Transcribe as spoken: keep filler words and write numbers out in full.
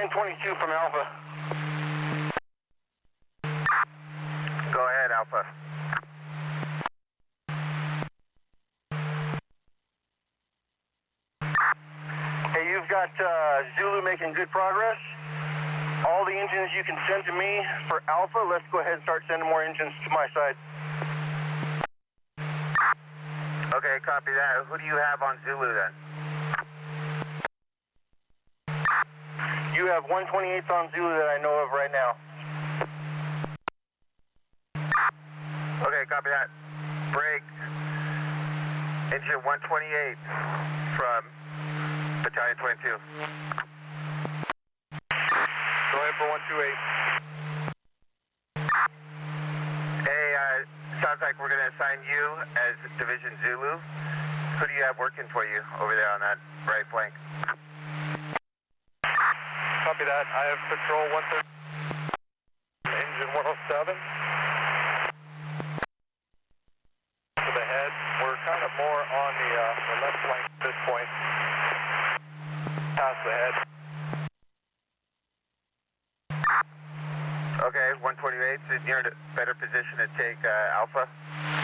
Battalion twenty-two from Alpha. Go ahead, Alpha. Hey, you've got uh, Zulu making good progress. All the engines you can send to me for Alpha, let's go ahead and start sending more engines to my side. Okay, copy that. Who do you have on Zulu then? You have one twenty-eighth on Zulu that I know of right now. Okay, copy that. Break. Engine one twenty-eight from Battalion twenty-two. Go ahead for one twenty-eight. Hey, uh, sounds like we're going to assign you as Division Zulu. Who do you have working for you over there on that right flank? Copy that. I have Patrol one thirty. Engine one oh seven. To the head. We're kind of more on the, uh, the left flank at this point. Past the head. Okay, one twenty-eight, so you're in a better position to take uh, Alpha.